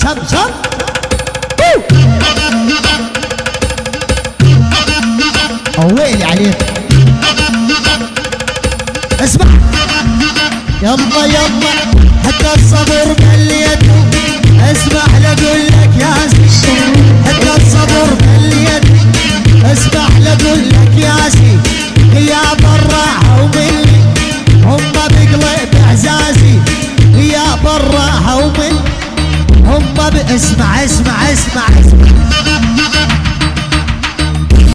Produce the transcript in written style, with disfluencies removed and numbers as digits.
شم ويلي عليك. اسمع يلا يلا حتى الصبر مليته. اسمح لأقول لك يا سي حتى الصبر مليته. اسمح لأقول لك يا سي غياب الراحة ومني هم بقلب اعزازي. غياب الراحة ومن هم اسمع اسمع اسمع اسمع